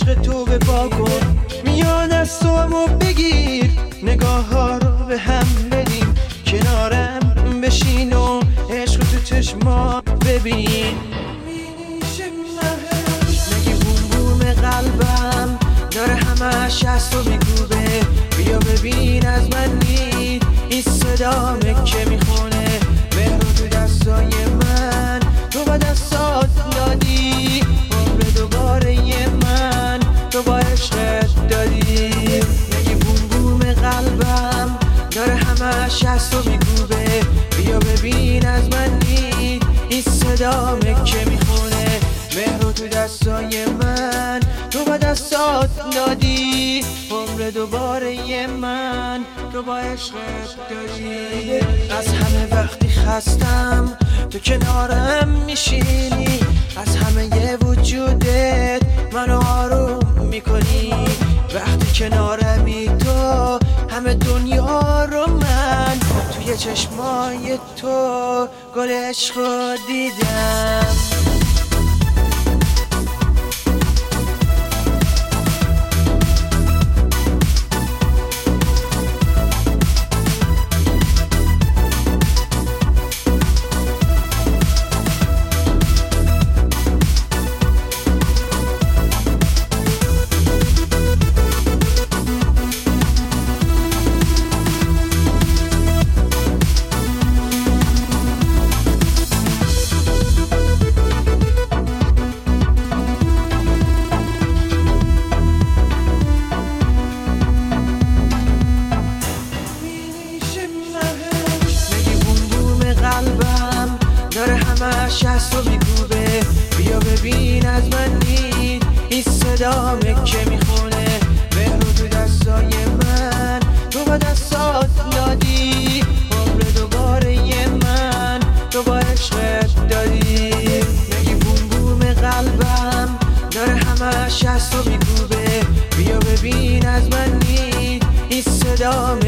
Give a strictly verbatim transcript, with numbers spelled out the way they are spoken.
عشق تو به پا کن، میاد از تو بگیر، نگاه ها رو به هم بدیم، کنارم بشین و عشق تو چشما ببین. نگی بوم بوم قلبم داره همش از تو میگوبه، بیا ببین از من نید این صدا مکه میخونه، مهر تو دستای من تو با دستات دادی، عمر دوباره من تو با عشقت دادی. نگی بوم بوم قلبم داره همش از تو میگوبه، بیا ببین از من نید این صدا مکه میخونه، مهر تو دستای من تو با دستات دادی، عمر دوباره من تو با عشقت دادی. از همه وقتی خستم تو کنارم میشینی، از همه وجودت منو آروم میکنی، وقتی کنارمی تو همه دنیا رو من توی چشمای تو گل عشقو دیدم. داره همش از تو میگوبه، بیا ببین از من نید این صدا مکه میخونه، مهر تو دستای من تو با دستات دادی، عمر دوباره من تو با عشقت دادی. نگی بوم بوم قلبم داره همش از تو میگوبه، بیا ببین از من نید این صدا